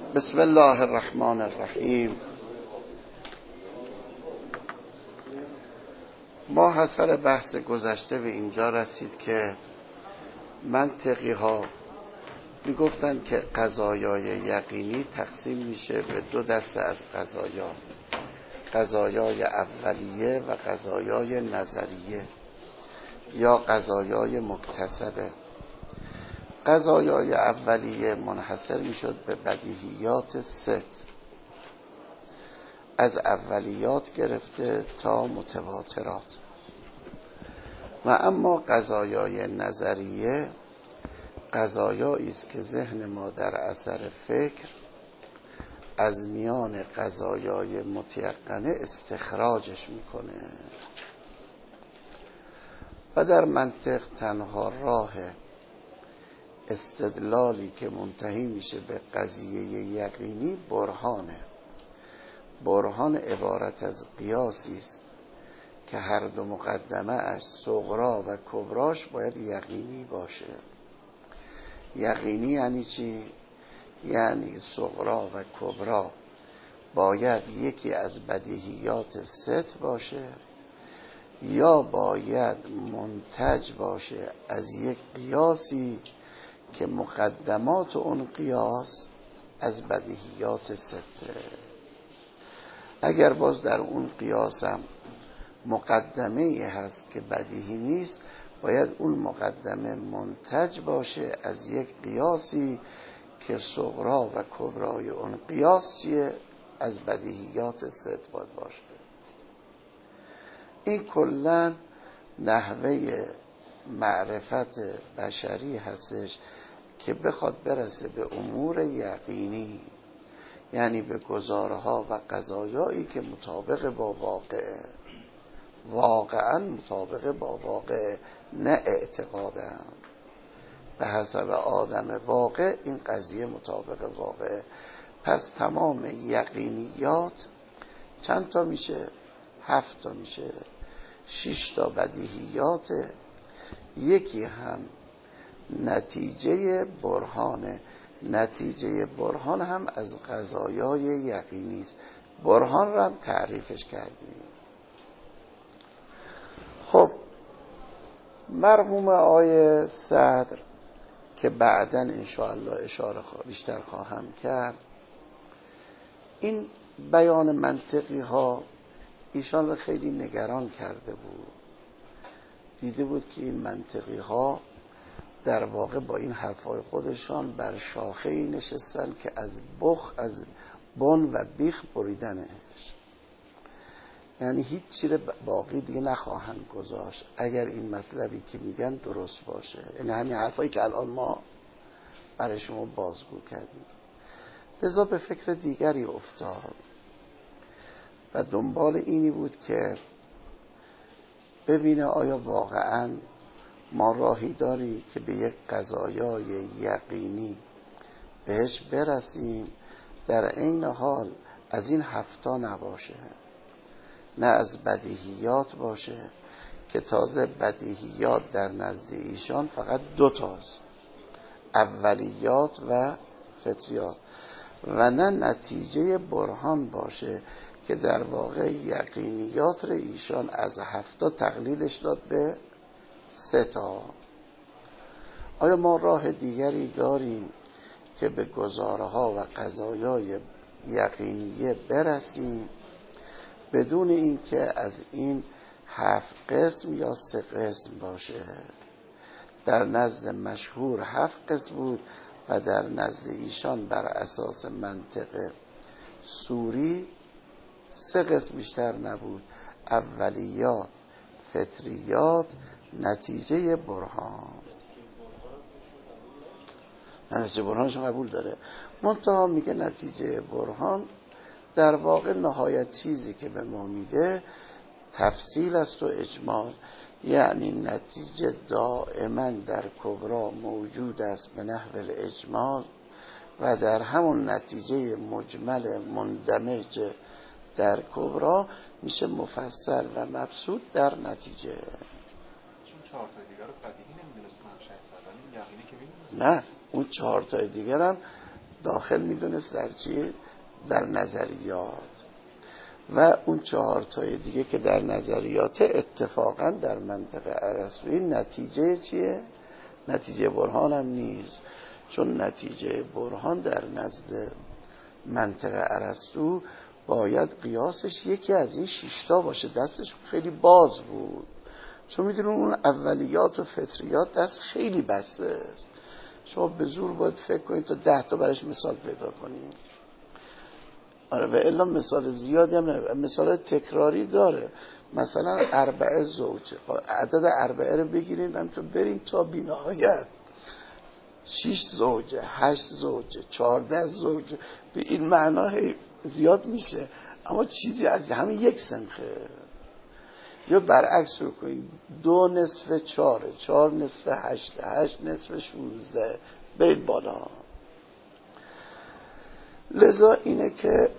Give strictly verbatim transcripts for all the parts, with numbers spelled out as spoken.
بسم الله الرحمن الرحیم. ما حاصل بحث گذشته به اینجا رسید که منطقی ها میگفتن که قضایای یقینی تقسیم میشه به دو دسته از قضایا، قضایای اولیه و قضایای نظریه یا قضایای مکتسبه. قضایای اولیه منحصر میشد به بدیهیات ست، از اولیات گرفته تا متواترات. و اما قضایای نظریه قضایایی است که ذهن ما در اثر فکر از میان قضایای متیقنه استخراجش میکنه و در منطق تنها راه استدلالی که منتهی میشه به قضیه یقینی برهانه. برهان عبارت از قیاسی است که هر دو مقدمه اش صغرا و کبراش باید یقینی باشه. یقینی یعنی چی؟ یعنی صغرا و کبرا باید یکی از بدیهیات ست باشه یا باید منتج باشه از یک قیاسی که مقدمات اون قیاس از بدیهیات سته. اگر باز در اون قیاسم مقدمه هست که بدیهی نیست، باید اون مقدمه منتج باشه از یک قیاسی که صغرا و کبرای اون قیاس چیه؟ از بدیهیات ست باید باشه. این کلن نحوه معرفت بشری هستش که بخواد برسه به امور یقینی، یعنی به گزارها و قضایایی که مطابق با واقعه، واقعا مطابق با واقع، نه اعتقادم. به حسب آدم واقع این قضیه مطابق واقع. پس تمام یقینیات چند تا میشه؟ هفت تا میشه. شش تا بدیهیات، یکی هم نتیجه برهانه. نتیجه برهان هم از قضایای یقینی است. برهان را هم تعریفش کردیم. خب مرحوم آقای صدر که بعداً انشاءالله اشاره بیشتر خواهم کرد، این بیان منطقی ها ایشان را خیلی نگران کرده بود. دیده بود که این منطقی ها در واقع با این حرفای خودشان بر شاخه‌ای نشستن که از بخ از بن و بیخ بریدنش، یعنی هیچ چیز باقی دیگه نخواهند گذاشت اگر این مطلبی که میگن درست باشه. یعنی همین حرفایی که الان ما برای شما بازگو کردیم. لذا به فکر دیگری افتاد و دنبال اینی بود که ببینه آیا واقعاً ما راهی داریم که به یک قضایای یقینی بهش برسیم در عین حال از این هفتا نباشه، نه از بدیهیات باشه که تازه بدیهیات در نزد ایشان فقط دو تاست، اولیات و فطریات، و نه نتیجه برهان باشه که در واقع یقینیات را ایشان از هفتا تقلیلش داد به سه تا. آیا ما راه دیگری داریم که به گزارها و قضایای یقینیه برسیم بدون این که از این هفت قسم یا سه قسم باشه؟ در نزد مشهور هفت قسم بود و در نزد ایشان بر اساس منطق سوری سه قسم بیشتر نبود: اولیات، فطریات، نتیجه برهان. نتیجه برهانشون قبول داره، منتها میگه نتیجه برهان در واقع نهایت چیزی که به ما میده تفصیل است و اجمال، یعنی نتیجه دائما در کبرا موجود است به نحو الاجمال و در همون نتیجه مجمل مندمج در کبرا میشه مفصل و مبسوط در نتیجه. چون چهار تا دیگر رو بدیهی نمیدونست من شاید سرانی یقینی که میدونست. نه، اون چهار تا دیگر هم داخل میدونست در چیه؟ در نظریات. و اون چهار تای دیگه که در نظریات اتفاقا در منطقه ارسطویی نتیجه چیه؟ نتیجه برهان هم نیست، چون نتیجه برهان در نزد منطقه ارسطو باید قیاسش یکی از این شیشتا باشه. دستش خیلی باز بود، چون میدونون اون اولیات و فطریات دست خیلی بسته است. شما به زور باید فکر کنید تا ده تا برش مثال پیدا کنید. آره و الا مثال زیادی هم نه. مثال تکراری داره. مثلا اربعه زوجه، عدد اربعه رو بگیریم همینطور بریم تا بی‌نهایت، شش زوجه، هشت زوجه، چهارده زوجه، به این معنا زیاد میشه، اما چیزی از همین یک سنخه. یا برعکس رو کنید، دو نصف چاره، چهار نصف هشت، هشت نصف شونزده، برید بالا. لذا اینه که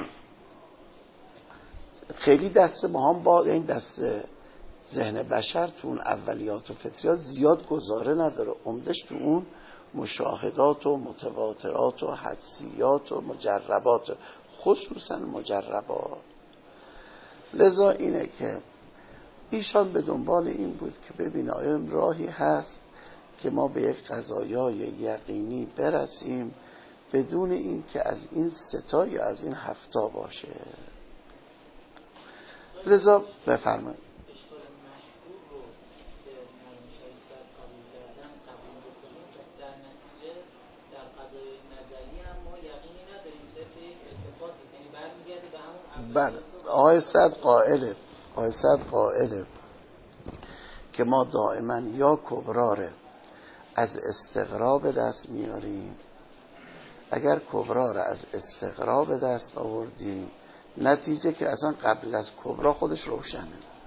خیلی دست ما هم با این دست ذهن بشر تو اون اولیات و فطریات زیاد گزاره نداره. عمدش تو اون مشاهدات و متواترات و حدسیات و مجربات، خصوصا مجربات. لذا اینه که ایشان به دنبال این بود که ببین آیا راهی هست که ما به یک قضایای یقینی برسیم بدون این که از این ستا یا از این هفتا باشه. لذا بفرمایید. اشکال مشهور رو که مرحوم شهید صاحب قبول کردن قبول بکنیم، پس در نتیجه در قضایای نظری هم ما یقینی نداریم، صرف یک اتفاقی، یعنی برمیگرده به همون بله. آقای صد قائله آقای صد قائله که ما دائما یا کبراره از استقرا به دست میاریم. اگر کبرا را از استقرا به دست آوردیم، نتیجه که اصلا قبل از کبرا خودش روشنه.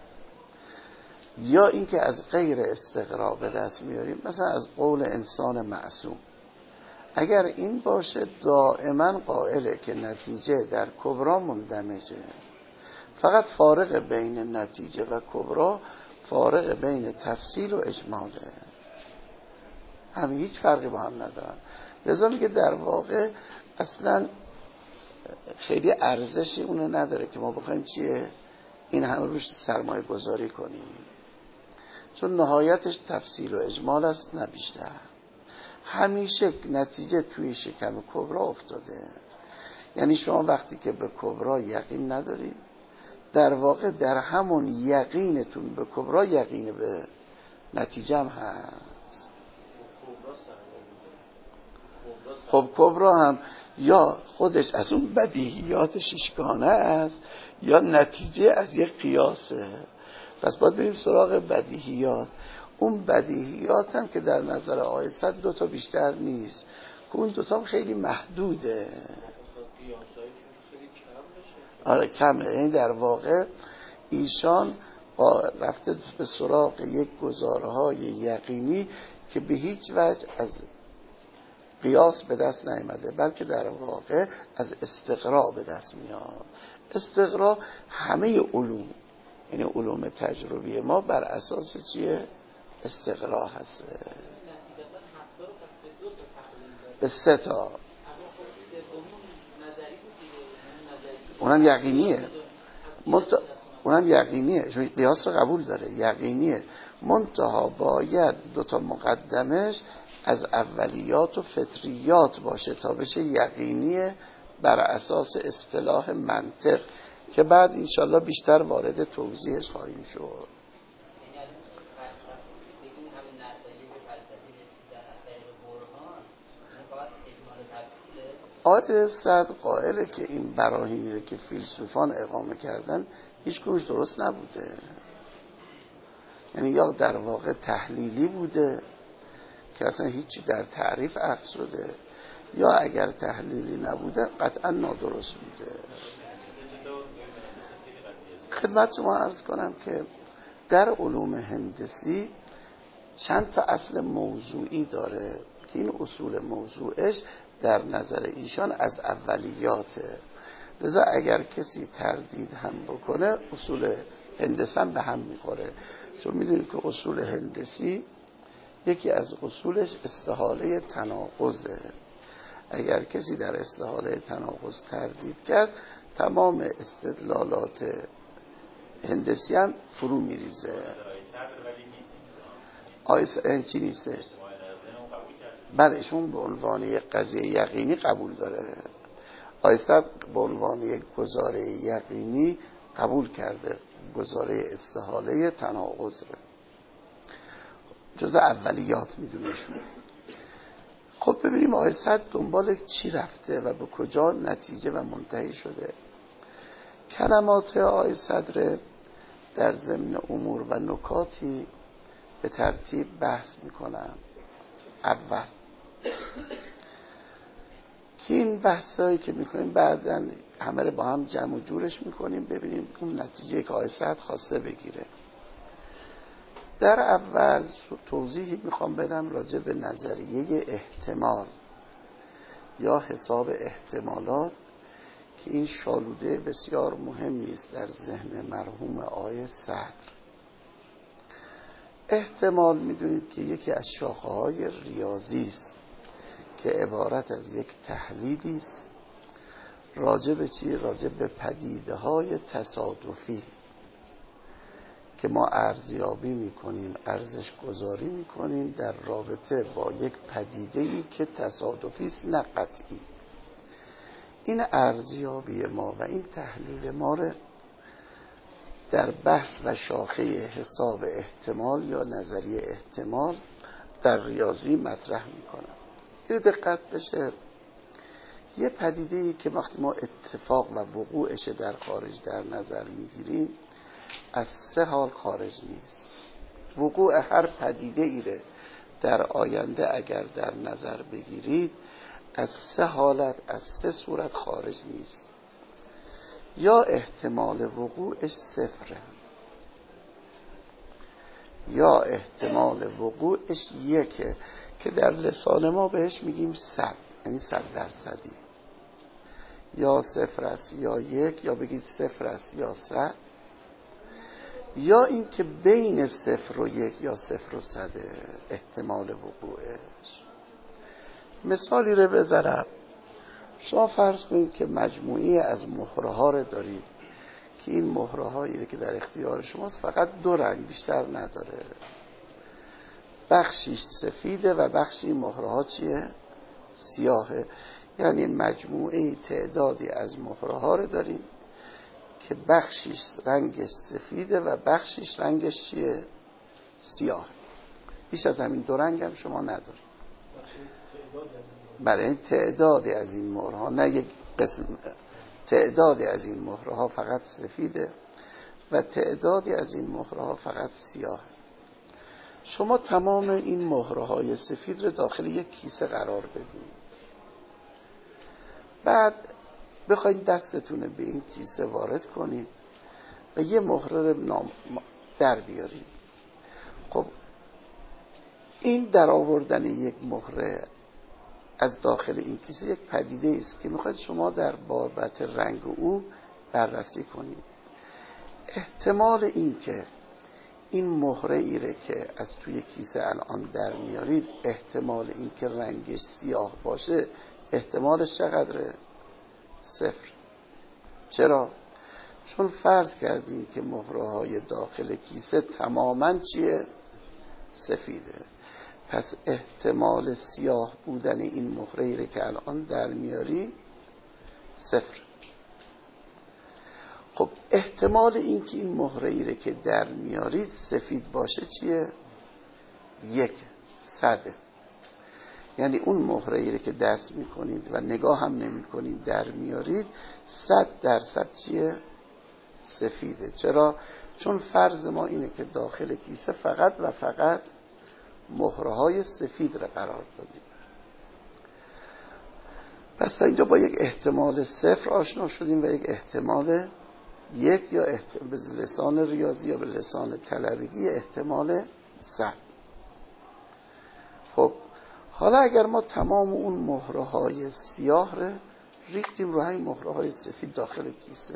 یا اینکه از غیر استقرا به دست میاریم، مثلا از قول انسان معصوم. اگر این باشه دائما قائله که نتیجه در کبرا مندمجه، فقط فارق بین نتیجه و کبرا فارق بین تفصیل و اجماله، همین، هیچ فرقی با هم ندارن. لذا میگه در واقع اصلا خیلی ارزشی اونو نداره که ما بخوایم چیه این همه روش سرمایه گذاری کنیم، چون نهایتش تفصیل و اجمال است نه بیشتر. همیشه نتیجه توی شکم کبرا افتاده. یعنی شما وقتی که به کبرا یقین نداری، در واقع در همون یقینتون به کبرا یقین به نتیجه هم هست. خب کبرا هم یا خودش از اون بدیهیات ششگانه است یا نتیجه از یک قیاسه. پس باید بریم سراغ بدیهیات. اون بدیهیات هم که در نظر آقای صد دو تا بیشتر نیست، که اون دو تا خیلی محدوده. آره کمه. این در واقع ایشان رفته به سراغ یک گزارهای یقینی که به هیچ وجه از قیاس به دست نیامده، بلکه در واقع از استقراء به دست میاد. استقراء همه علوم، یعنی علوم تجربی ما بر اساس چیه؟ استقراء هست. به سه تا. اونم یقینیه. منت... اونم یقینیه، چون قیاس رو قبول داره، یقینیه. منتها باید دوتا مقدمش از اولیات و فطریات باشه تا بشه یقینیه بر اساس اصطلاح منطق که بعد انشالله بیشتر وارد توضیحش خواهیم شد. آقای صد قائله که این براهینی رو که فیلسوفان اقامه کردن هیچ کنش درست نبوده، یعنی یا در واقع تحلیلی بوده که اصلا هیچی در تعریف عکس شده، یا اگر تحلیلی نبوده قطعا نادرست بوده. خدمت شما عرض کنم که در علوم هندسی چند تا اصل موضوعی داره که این اصول موضوعش در نظر ایشان از اولیاته. لذا اگر کسی تردید هم بکنه اصول هندسی هم به هم میخوره، چون میدونید که اصول هندسی یکی از اصولش استحاله تناقضه. اگر کسی در استحاله تناقض تردید کرد تمام استدلالات هندسی هم فرو میریزه. آیس چی نیسته؟ بله ایشون به عنوان یک قضیه یقینی قبول داره. آیسر به عنوان یک گزاره یقینی قبول کرده گزاره استحاله تناقض رو، جز اولیات میدونشون. خب ببینیم آیسر دنبال چی رفته و به کجا نتیجه و منتهی شده. کلمات آقای صدر در ضمن امور و نکاتی به ترتیب بحث میکنم. اول که این بحثایی که میکنیم بعداً همه رو با هم جمع و جورش میکنیم ببینیم اون نتیجه که آقای صدر خواسته بگیره. در اول توضیحی میخوام بدم راجع به نظریه احتمال یا حساب احتمالات که این شالوده بسیار مهمی است در ذهن مرحوم آقای صدر. احتمال میدونید که یکی از شاخه‌های ریاضی است که عبارت از یک تحلیلی است راجع به چی؟ راجع به پدیده‌های تصادفی که ما ارزیابی میکنیم، ارزش گذاری میکنیم در رابطه با یک پدیده‌ای که تصادفی است نه قطعی. این ارزیابی ما و این تحلیل ما رو در بحث و شاخه حساب احتمال یا نظریه احتمال در ریاضی مطرح میکنم. این دقت بشه، یه پدیده‌ای که وقتی ما اتفاق و وقوعش در خارج در نظر میگیریم از سه حال خارج نیست. وقوع هر پدیده ای رو در آینده اگر در نظر بگیرید از سه حالت از سه صورت خارج نیست. یا احتمال وقوعش صفره، یا احتمال وقوعش یکه که در لسان ما بهش میگیم صد، یعنی صد درصدی. یا صفر است یا یک، یا بگید صفر است یا صد، یا این که بین صفر و یک یا صفر و صده احتمال وقوعش. مثالی رو بذارم، شما فرض کنید که مجموعی از مهره ها رو دارید که این مهره هایی که در اختیار شماست فقط دو رنگ بیشتر نداره، بخشیش سفیده و بخشی مهره ها چیه؟ سیاهه. یعنی مجموعه تعدادی از مهره ها رو داریم که بخشیش رنگش سفیده و بخشیش رنگش چیه؟ سیاه. بیش از همین دو رنگ هم شما ندارید. برای تعدادی از این مهره ها، نه یک قسم، تعدادی از این مهره ها فقط سفیده و تعدادی از این مهره ها فقط سیاه. شما تمام این مهره های سفید رو داخل یک کیسه قرار بدید، بعد بخواید دستتون به این کیسه وارد کنید و یه مهره رو در بیارید. خب این در آوردن یک مهره از داخل این کیسه یک پدیده است که میخواید شما در بابت رنگ او بررسی کنید. احتمال این که این مهره ایره که از توی کیسه الان در میارید، احتمال این که رنگش سیاه باشه احتمالش چقدره؟ صفر. چرا؟ چون فرض کردیم که مهره های داخل کیسه تماماً چیه؟ سفیده. پس احتمال سیاه بودن این مهره ایره که الان در میاری صفر. خب احتمال این که این مهره ایره که در میارید سفید باشه چیه؟ یک صده. یعنی اون مهره ایره که دست میکنید و نگاه هم نمی کنید در میارید صد درصد چیه؟ سفیده. چرا؟ چون فرض ما اینه که داخل کیسه فقط و فقط مهره های سفید را قرار دادیم. پس تا اینجا با یک احتمال صفر آشنا شدیم و یک احتمال یک یا احت... به لسان ریاضی یا به لسان طلبگی احتمال صد. خب حالا اگر ما تمام اون مهره های سیاه رو ریختیم رو همین مهره های سفید داخل کیسه،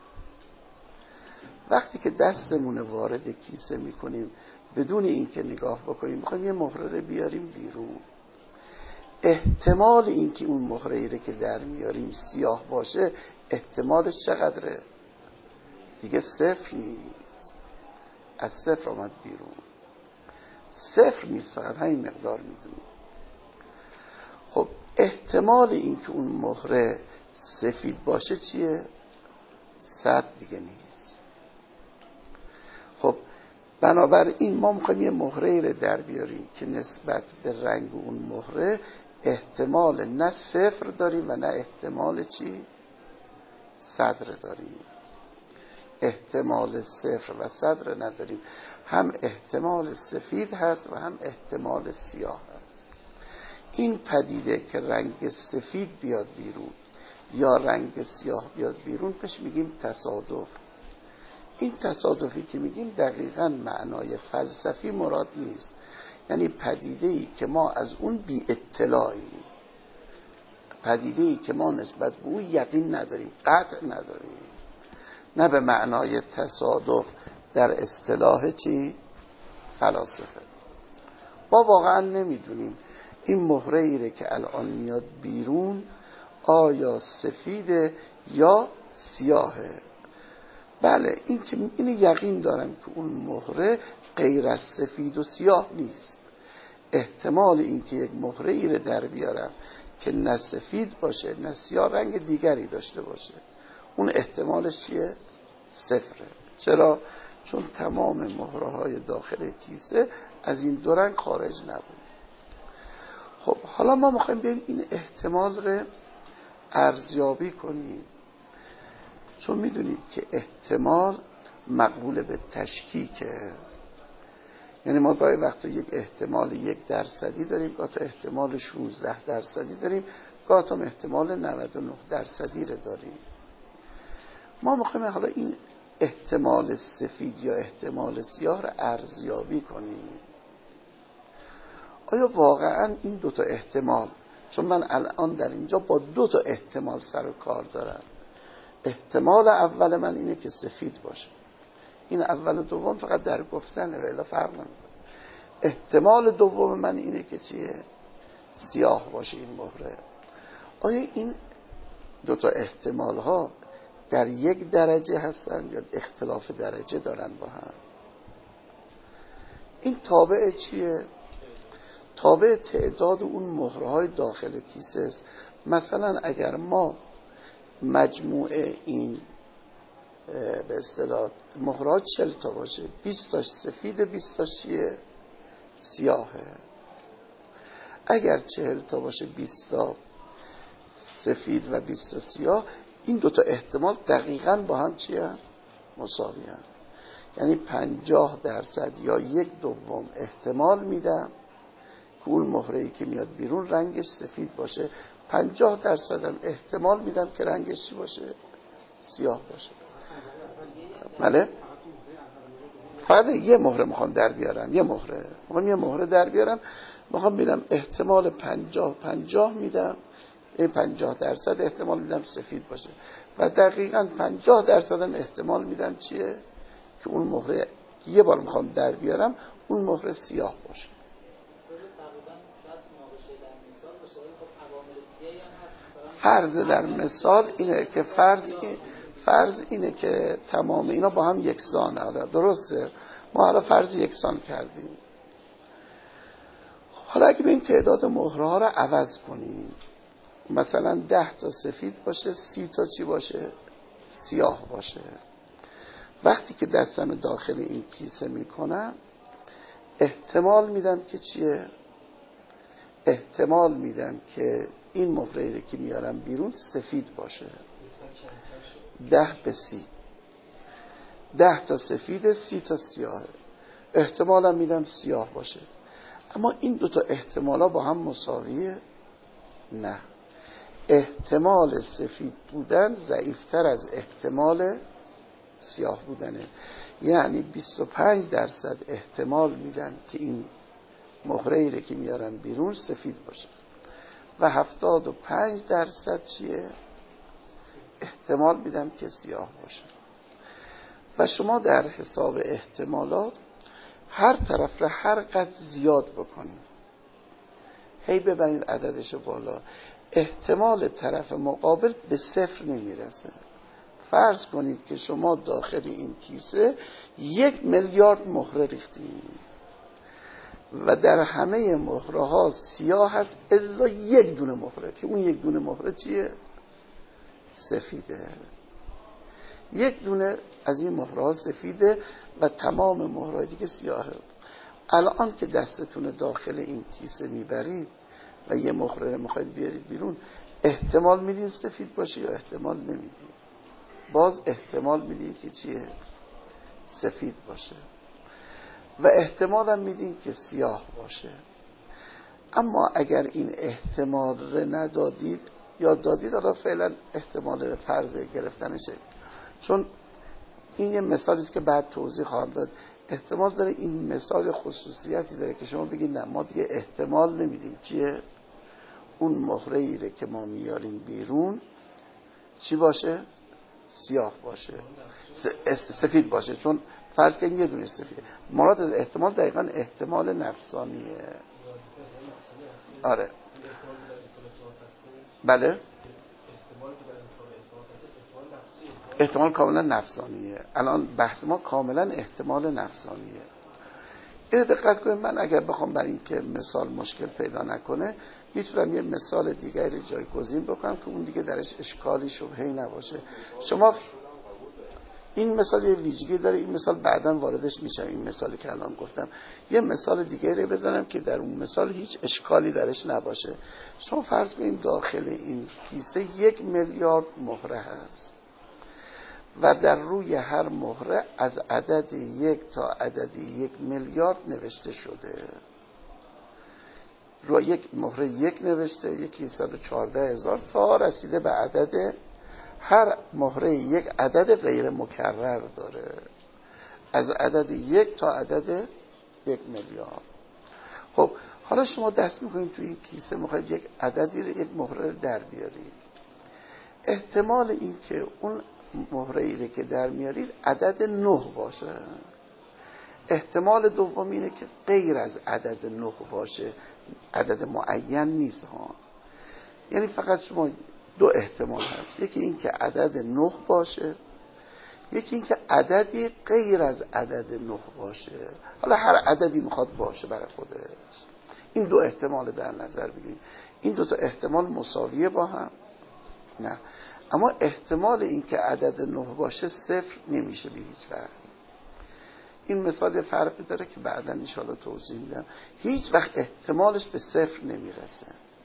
وقتی که دستمون وارد کیسه میکنیم بدون اینکه نگاه بکنیم میخوایم یه مهره رو بیاریم بیرون، احتمال اینکه اون مهره ای رو که در میاریم سیاه باشه احتمالش چقدره؟ دیگه صفر نیست، از صفر آمد بیرون، صفر نیست، فقط همین مقدار میدونیم. خب احتمال اینکه اون مهره سفید باشه چیه؟ صد دیگه نیست. خب بنابراین ما میخوایم یه مهره رو در بیاریم که نسبت به رنگ اون مهره احتمال نه صفر داریم و نه احتمال چی؟ صد داریم. احتمال صفر و صد نداریم، هم احتمال سفید هست و هم احتمال سیاه هست. این پدیده که رنگ سفید بیاد بیرون یا رنگ سیاه بیاد بیرون بهش میگیم تصادف. این تصادفی که میگیم دقیقاً معنای فلسفی مراد نیست، یعنی پدیده‌ای که ما از اون بی اطلاعیم، پدیده‌ای که ما نسبت به اون یقین نداریم، قطع نداریم، نه به معنای تصادف در اصطلاح چی؟ فلاسفه. ما واقعا نمیدونیم این مهره ایره که الان میاد بیرون آیا سفیده یا سیاهه. بله این که این یقین دارم که اون مهره غیر از سفید و سیاه نیست. احتمال این که یک مهره ایره در بیارم که نه سفید باشه نه سیاه، رنگ دیگری داشته باشه، اون احتمالش چیه؟ صفره. چرا؟ چون تمام مهره های داخل کیسه از این دو رنگ خارج نبود. خب حالا ما میخوایم بیایم این احتمال رو ارزیابی کنیم، چون میدونید که احتمال مقبول به تشکیکه. یعنی ما گاهی وقتا یک احتمال یک درصدی داریم، گاهی تا احتمال شانزده درصدی داریم، گاهی تا احتمال نود و نه درصدی رو داریم. ما میخوایم حالا این احتمال سفید یا احتمال سیاه رو ارزیابی کنیم. آیا واقعا این دو تا احتمال، چون من الان در اینجا با دو تا احتمال سر و کار دارم، احتمال اول من اینه که سفید باشه، این اول و دوم فقط در گفتنه و الا فرق نمیکنه. احتمال دوم من اینه که چیه؟ سیاه باشه این مهره. آیا این دو تا احتمال ها در یک درجه هستن یا اختلاف درجه دارن با هم؟ این تابع چیه؟ تابع تعداد اون مهره های داخل کیسه است. مثلا اگر ما مجموع این به اصطلاح مهره ها چهل تا باشه، بیست تاش سفید، بیست تاش چیه؟ سیاهه. اگر چهل تا باشه، بیست تا سفید و بیست تا سیاه، این دوتا احتمال دقیقاً با هم چیه؟ مساوی هم. یعنی پنجاه درصد یا یک دوم احتمال میدم که اون مهره‌ای که میاد بیرون رنگش سفید باشه، پنجاه درصد هم احتمال میدم که رنگش چی باشه؟ سیاه باشه. بله؟ فقط یه مهره میخوام در بیارم، یه مهره میخوام یه مهره در بیارم، میخوام میرم احتمال پنجاه پنجاه میدم، این پنجاه درصد احتمال میدم سفید باشه و دقیقاً پنجاه درصد هم احتمال میدم چیه؟ که اون مهره یه بار میخوام در بیارم اون مهره سیاه باشه. فرض در مثال اینه که فرض فرض اینه که تمام اینا با هم یکسانه. حالا درسته ما حالا فرض یکسان کردیم. حالا اگه به این تعداد مهره ها رو عوض کنیم، مثلا ده تا سفید باشه، سی تا چی باشه؟ سیاه باشه. وقتی که دستم داخل این کیسه میکنم احتمال میدم که چیه؟ احتمال میدم که این مهره‌ای رو که میارم بیرون سفید باشه. ده به سی، ده تا سفید، سی تا سیاه. احتمالم میدم سیاه باشه. اما این دوتا احتمالا با هم مساویه؟ نه. احتمال سفید بودن ضعیفتر از احتمال سیاه بودنه. یعنی بیست و پنج درصد احتمال میدم که این مهره‌ای رو که میارم بیرون سفید باشه و هفتاد و پنج درصد چیه؟ احتمال میدم که سیاه باشه. و شما در حساب احتمالات هر طرف را هر قدر زیاد بکنید، هی ببرید عددش بالا، احتمال طرف مقابل به صفر نمیرسه. فرض کنید که شما داخل این کیسه یک میلیارد مهره ریختید و در همه مهره ها سیاه هست الا یک دونه مهره، که اون یک دونه مهره چیه؟ سفیده. یک دونه از این مهره ها سفیده و تمام مهره دیگه سیاهه. الان که دستتون داخل این کیسه میبرید و یه مهره رو میخواید بیارید بیرون، احتمال میدین سفید باشه یا احتمال نمیدین؟ باز احتمال میدید که چیه؟ سفید باشه. و احتمال هم میدین که سیاه باشه. اما اگر این احتمال رو ندادید یا دادید، حالا فعلا احتمال فرض گرفتنشه، چون این یه مثالی است که بعد توضیح خواهم داد. احتمال داره این مثال خصوصیتی داره که شما بگید نه ما دیگه احتمال نمیدیم چیه؟ اون مهره ایره که ما میاریم بیرون چی باشه؟ سیاه باشه، سفید باشه. چون فرض کنیم یه دونه سفید. مراد از احتمال دقیقاً احتمال نفسانیه. آره بله، احتمال کاملا نفسانیه. الان بحث ما کاملا احتمال نفسانیه. اینو دقت کنید. من اگر بخوام برای این که مثال مشکل پیدا نکنه، میتونم یه مثال دیگری جایگزین بکنم که اون دیگه درش اشکالی شبهه‌ای نباشه. شما این مثال یه ویژگی داره، این مثال بعداً واردش میشم. این مثالی که الان گفتم یه مثال دیگری بزنم که در اون مثال هیچ اشکالی درش نباشه. شما فرض کنید داخل این کیسه یک میلیارد مهره هست و در روی هر مهره از عدد یک تا عدد یک میلیارد نوشته شده. روی یک مهره یک نوشته، یکی صد و چهارده هزار تا رسیده به عدد، هر مهره یک عدد غیر مکرر داره، از عدد یک تا عدد یک میلیارد. خب حالا شما دست میکنید توی این کیسه، میخواید یک عددی رو، یک مهره رو در بیارید. احتمال این که اون مهره ای رو که در میارید عدد نه باشه. احتمال دوم اینه که غیر از عدد نه باشه، عدد معین نیست ها. یعنی فقط شما دو احتمال هست، یکی این که عدد نه باشه، یکی این که عددی غیر از عدد نه باشه. حالا هر عددی میخواد باشه برای خودش. این دو احتمال در نظر بگیرید. این دو تا احتمال مساویه با هم؟ نه. اما احتمال این که عدد نه باشه صفر نمیشه به هیچ وجه. این مثال فرقی داره که بعدا ان شاءالله توضیح میدم. هیچ وقت احتمالش به صفر نمیرسه.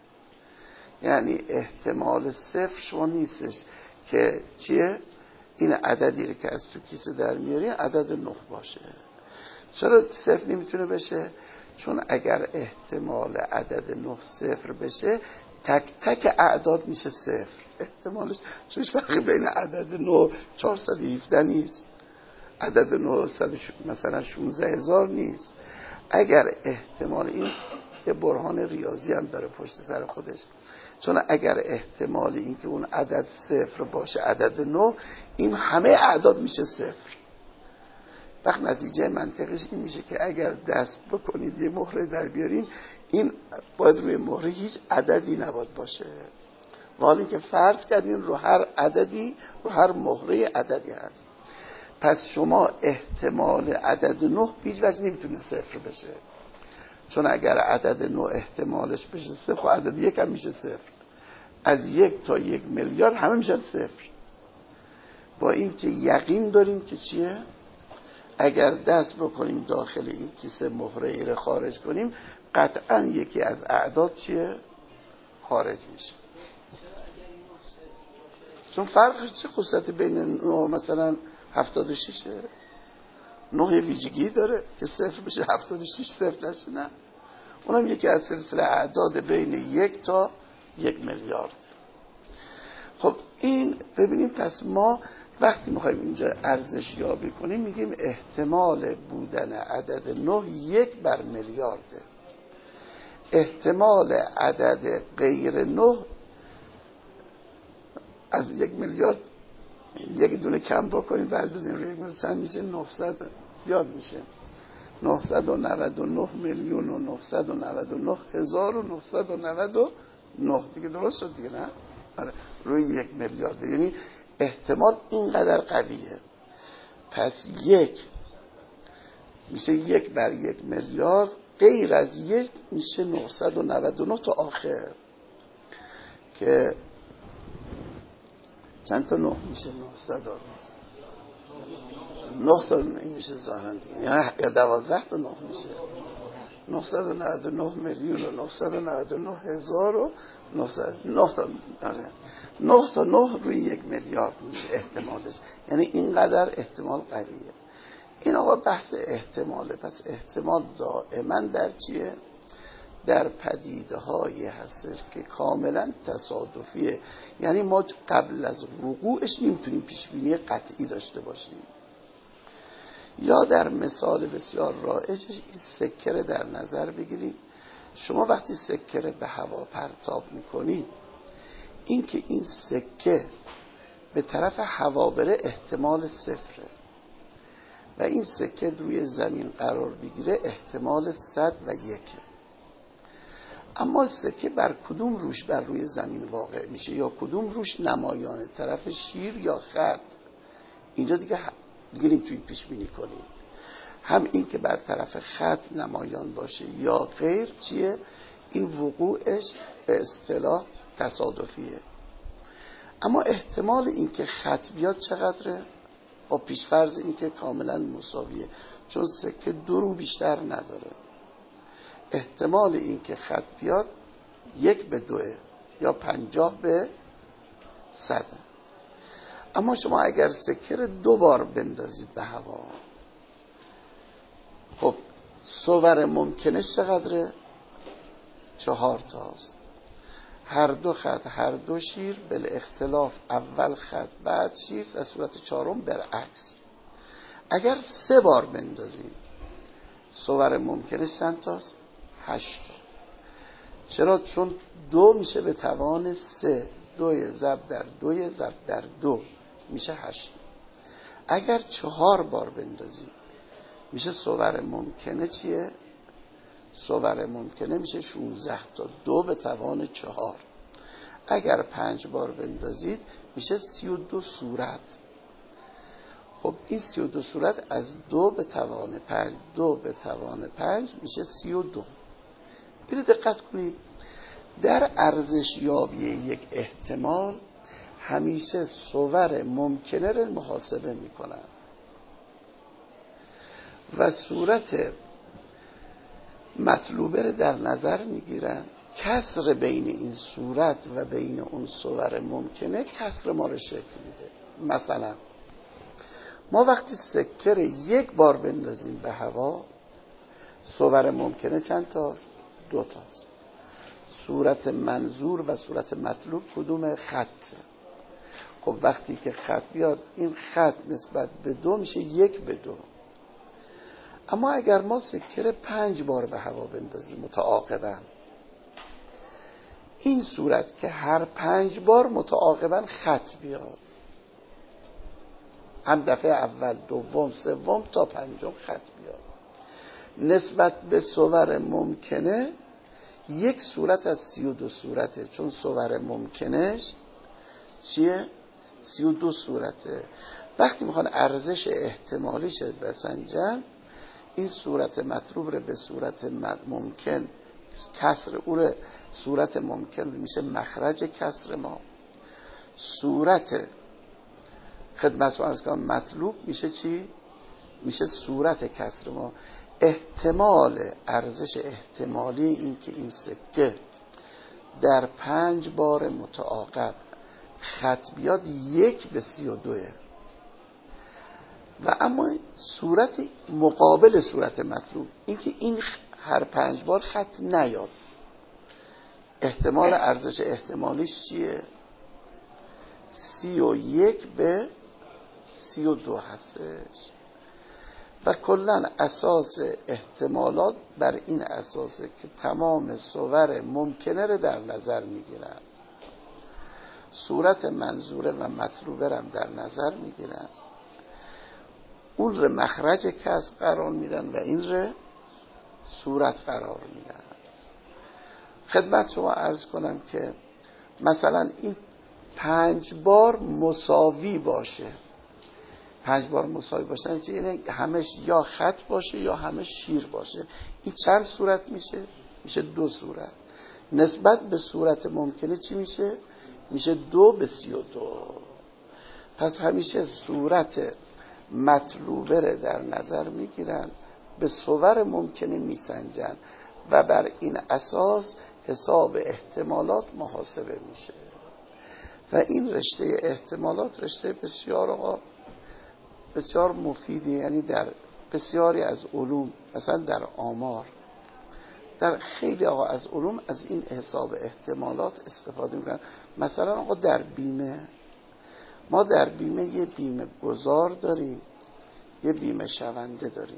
یعنی احتمال صفر شما نیستش که چیه؟ این عددی رو که از تو کیسه در میارین عدد نه باشه. چرا صفر نمیتونه بشه؟ چون اگر احتمال عدد نه صفر بشه، تک تک اعداد میشه صفر. احتمالش چون فرقی بین عدد نه چهارصد و هفده نیست، عدد نه مثلا شانزده هزار نیست. اگر احتمال، این یه برهان ریاضی هم داره پشت سر خودش، چون اگر احتمال این که اون عدد صفر باشه عدد نه، این همه اعداد میشه صفر. وقت نتیجه منطقیش این میشه که اگر دست بکنید یه مهره در بیارین، این باید روی مهره هیچ عددی نباید باشه. حالا که فرض کردین رو هر عددی، رو هر مهره عددی هست. پس شما احتمال عدد نه هیچ وجه نمیتونه صفر بشه، چون اگر عدد نه احتمالش بشه صفر، خب عدد یک هم میشه صفر. از یک تا یک میلیارد همه میشن صفر. با این که یقین داریم که چیه؟ اگر دست بکنیم داخل این کیسه مهره ای رو خارج کنیم، قطعا یکی از اعداد چیه؟ خارج میشه. چون فرق چه خصوصیتی بین نه مثلا هفتاد و شش؟ نه ویژگی داره که صفر بشه، هفتاد و شش صفر نشه؟ نه، اونم یکی از سلسله اعداد بین یک تا یک میلیارد. خب این ببینیم، پس ما وقتی میخوایم اینجا ارزش یابی کنیم میگیم احتمال بودن عدد نه یک بر میلیارده. احتمال عدد غیر نه از یک میلیارد یک دونه کم بکنیم بعد بزنیم روی یک میلیارد چند میشه؟ نهصد زیاد میشه. نهصد و نود و نه میلیون و نهصد و نود و نه هزار و نهصد و نود و نه دیگه درست شد دیگه نه؟ آره روی یک میلیارد. یعنی احتمال اینقدر قویه. پس یک میشه یک بر یک میلیارد، غیر از یک میشه نهصد و نود و نه تا آخر که چند تا نه میشه؟ نهصد و نه تا میشه ظاهرا دیگه، یا دوازده تا نه میشه. نهصد و نود و نه میلیون و نهصد و نود و نه هزار و نهصد. نه تا آره نه تا نه روی یک میلیارد میشه احتمالش. یعنی اینقدر احتمال قویه. این آقا بحث احتماله. پس احتمال دائما در چیه؟ در پدیده هایی هستش که کاملا تصادفیه. یعنی ما قبل از وقوعش نمیتونیم پیش بینی قطعی داشته باشیم. یا در مثال بسیار رایجش این سکه رو در نظر بگیرید. شما وقتی سکه رو به هوا پرتاب میکنید، این که این سکه به طرف هوا بره احتمال صفره و این سکه روی زمین قرار بگیره احتمال صد و یکه. اما سکه بر کدوم روش بر روی زمین واقع میشه یا کدوم روش نمایانه، طرف شیر یا خط، اینجا دیگه دیگه نمیتونید پیش بینی کنید. هم این که بر طرف خط نمایان باشه یا غیر چیه؟ این وقوعش به اصطلاح تصادفیه. اما احتمال این که خط بیاد چقدره؟ با پیشفرض این که کاملا مساویه، چون سکه دو رو بیشتر نداره. احتمال این که خط بیاد یک به دوه یا پنجاه به صده. اما شما اگر سکه رو دو بار بندازید به هوا، خب صور ممکنش چقدره؟ چهار تاست. هر دو خط هر دو شیر بل اختلاف، اول خط بعد شیر، از صورت چهارم برعکس. اگر سه بار بندازید صور ممکنش چند تاست؟ هشت تا. چرا؟ چون دو میشه به توان سه، دوی ضرب در دوی ضرب در دو میشه هشت. اگر چهار بار بندازید میشه صور ممکنه چیه؟ صور ممکنه میشه شانزده تا، دو به توان چهار. اگر پنج بار بندازید میشه سی و دو صورت. خب این سی و دو صورت از دو به توان پنج، دو به توان پنج میشه سی و دو. اینو دقت کنید. در ارزش یابی یک احتمال همیشه صور ممکنه رو محاسبه میکنن و صورت مطلوبه رو در نظر میگیرن. کسر بین این صورت و بین اون صور ممکنه کسر ما رو شکل میده. مثلا ما وقتی سکه رو یک بار بندازیم به هوا، صور ممکنه چند تاست؟ دو تاست. صورت منظور و صورت مطلوب کدوم؟ خط. خب وقتی که خط بیاد این خط نسبت به دو میشه یک به دو. اما اگر ما سکه پنج بار به هوا بندازیم متعاقبا، این صورت که هر پنج بار متعاقبا خط بیاد، هم دفعه اول دوم سوم تا پنجم خط بیاد، نسبت به صور ممکنه یک صورت از سی و دو صورته، چون صور ممکنش چیه؟ سی و دو صورته. وقتی میخوان ارزش احتمالیش بسنجن، این صورت مطلوب رو به صورت ممکن کسر او رو صورت ممکن میشه مخرج کسر ما، صورت خدمت شما عرض کنم مطلوب میشه چی؟ میشه صورت کسر ما. احتمال ارزش احتمالی این که این سکه در پنج بار متعاقب خط بیاد یک به سی و دوه و اما صورت مقابل صورت مطلوب این که این هر پنج بار خط نیاد، احتمال ارزش احتمالیش چیه؟ سی و یک به سی و دو هستش. و کلن اساس احتمالات بر این اساسه که تمام صور ممکنه رو در نظر میگیرن، صورت منظوره و مطلوبه رو در نظر میگیرن. اون رو مخرج کسر قرار میدن و این رو صورت قرار میدن. خدمت شما عرض کنم که مثلا این پنج بار مساوی باشه. پنج بار مساوی باشه یعنی همش یا خط باشه یا همش شیر باشه. این چند صورت میشه؟ میشه دو صورت. نسبت به صورت ممکنه چی میشه؟ میشه دو به سی و دو. پس همیشه صورت مطلوبه رو در نظر میگیرن، به صور ممکنه میسنجن و بر این اساس حساب احتمالات محاسبه میشه. و این رشته احتمالات رشته بسیار آقا بسیار مفیدی، یعنی در بسیاری از علوم، مثلا در آمار، در خیلی آقا از علوم از این حساب احتمالات استفاده میکنن. مثلا آقا در بیمه، ما در بیمه یه بیمه گذار داریم، یه بیمه شونده داریم.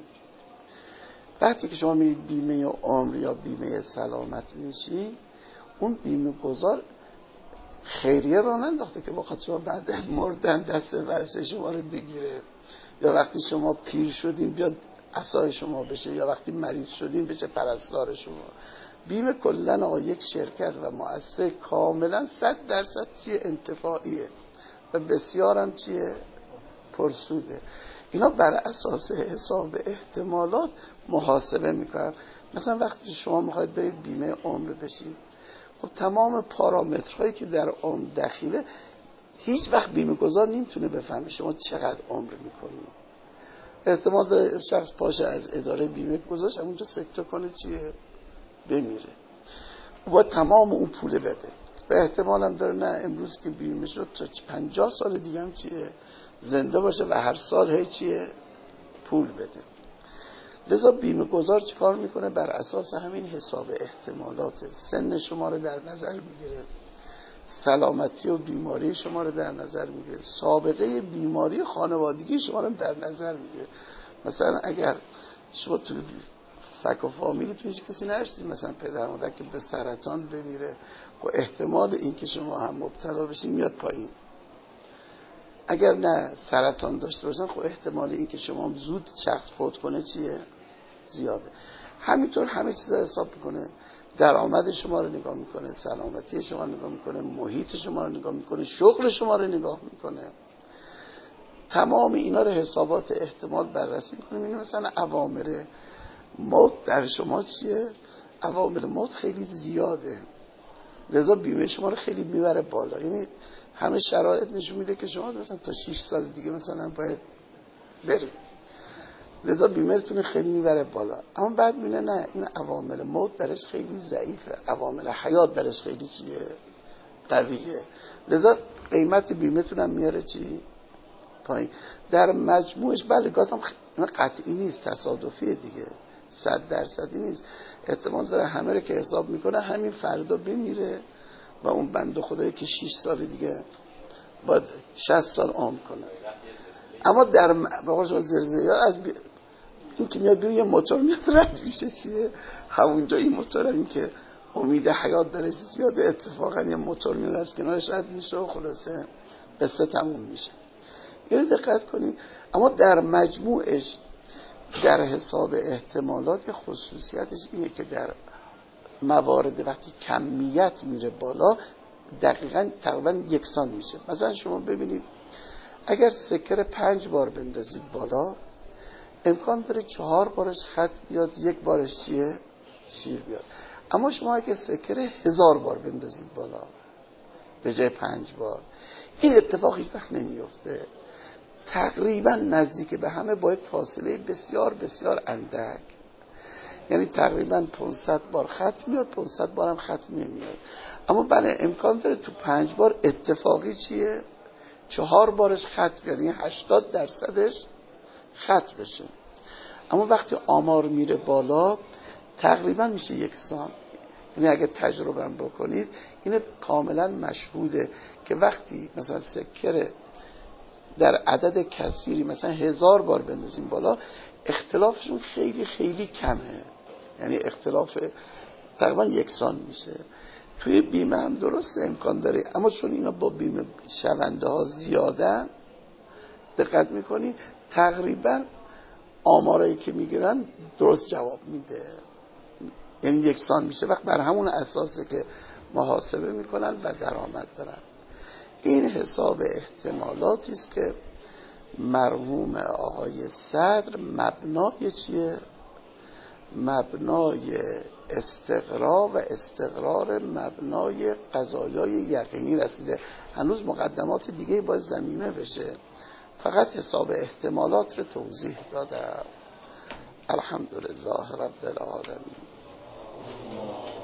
وقتی که شما میرید بیمه عمر یا بیمه سلامت میشی، اون بیمه گذار خیریه را ننداخته که بخواد شما بعد از مردن دست ورثه شما رو بگیره، یا وقتی شما پیر شدین بیاد عصای شما بشه، یا وقتی مریض شدین بشه پرستار شما. بیمه کلن آقا یک شرکت و مؤسسه کاملا صد درصد چیه انتفاعیه و بسیار هم چیه پرسوده. اینا بر اساس حساب احتمالات محاسبه میکنن. مثلا وقتی شما میخواید برید بیمه عمر بشید، خب تمام پارامترهایی که در عمر دخیله، هیچ وقت بیمه گذار نمیتونه بفهمه شما چقدر عمر میکنید. احتمال داره شخص پاشه از اداره بیمه گذارش همونجا سکته کنه چیه بمیره، باید تمام اون پول بده. و احتمال هم داره نه امروز که بیمه شد تا پنجاه سال دیگه هم چیه زنده باشه و هر سال هی چیه پول بده. لذا بیمه گذار چی کار میکنه؟ بر اساس همین حساب احتمالات سن شما رو در نظر میگیره، سلامتی و بیماری شما رو در نظر میگیره، سابقه بیماری خانوادگی شما رو در نظر میگیره. مثلا اگر شما تو فک و فامیلی تو هیچ کسی نشدید مثلا پدر مادر که به سرطان بمیره، و احتمال این که شما هم مبتلا بشین میاد پایین. اگر نه سرطان داشته باشن، خب احتمال این که شما زود شخص فوت کنه چیه زیاده. همینطور همه چیز رو حساب میکنه، درآمد شما رو نگاه میکنه، سلامتی شما رو نگاه میکنه، محیط شما رو نگاه میکنه، شغل شما رو نگاه میکنه. تمام اینا رو حسابات احتمال بررسی میکنه. میبینید مثلا عوامل موت در شما چیه؟ عوامل موت خیلی زیاده، لذا بیمه شما رو خیلی میبره بالا. یعنی همه شرایط نشون میده که شما مثلا تا شش سال دیگه مثلا باید برید، لذا بیمهتون خیلی میبره بالا. اما بعد میبینه نه، این عوامل موت درش خیلی ضعیفه، عوامل حیات درش خیلی چیه قویه، لذا قیمت بیمهتون هم میاره چی پایین. در مجموعش بله گفتم قطعی نیست، تصادفیه دیگه، صد درصدی نیست. احتمال داره همه رو که حساب میکنه همین فردا بمیره و اون بنده خدایی که شش سال دیگه باید شصت سال عمر کنه. اما در واقع شما زلزله از بی... این که میاد بیرون یه موتور میاد رد میشه چیه همونجا، این موتور هم این که امید حیات درش زیاده، اتفاقا یه موتور میاد از کنارش رد میشه و خلاصه قصه تموم میشه. یعنی دقت کنید. اما در مجموعش در حساب احتمالات خصوصیتش اینه که در موارد وقتی کمیت میره بالا دقیقاً تقریباً یکسان میشه. مثلا شما ببینید اگر سکر پنج بار بندازید بالا، امکان داره چهار بارش خط بیاد، یک بارش چیه شیر بیاد. اما شما اگه سکر هزار بار بندازید بالا به جای پنج بار، این اتفاق هیچ وقت نمیفته. تقریبا نزدیک به همه با یک فاصله بسیار بسیار اندک، یعنی تقریبا پانصد بار خط میاد، پانصد بار هم خط نمیاد. اما بله امکان داره تو پنج بار اتفاقی چیه چهار بارش خط بیاد، یعنی هشتاد درصدش خط بشه. اما وقتی آمار میره بالا تقریبا میشه یکسان. یعنی اگه تجربه هم بکنید این کاملا مشهوده که وقتی مثلا سکر در عدد کثیری مثلا هزار بار بندازیم بالا، اختلافشون خیلی خیلی کمه، یعنی اختلاف تقریبا یکسان میشه. توی بیمه هم درسته امکان داره، اما چون اینا با بیمه شونده ها زیادن دقت میکنی تقریبا آمارایی که میگیرن درست جواب میده، یعنی یکسان میشه. وقت بر همون اساسه که محاسبه میکنن و درآمد دارن. این حساب احتمالاتی است که مرحوم آقای صدر مبنای چیه؟ مبنای استقرا و استقرار مبنای قضایای یقینی رسیده. هنوز مقدمات دیگه باید ضمیمه بشه، فقط حساب احتمالات رو توضیح دادم. الحمدلله رب العالمین.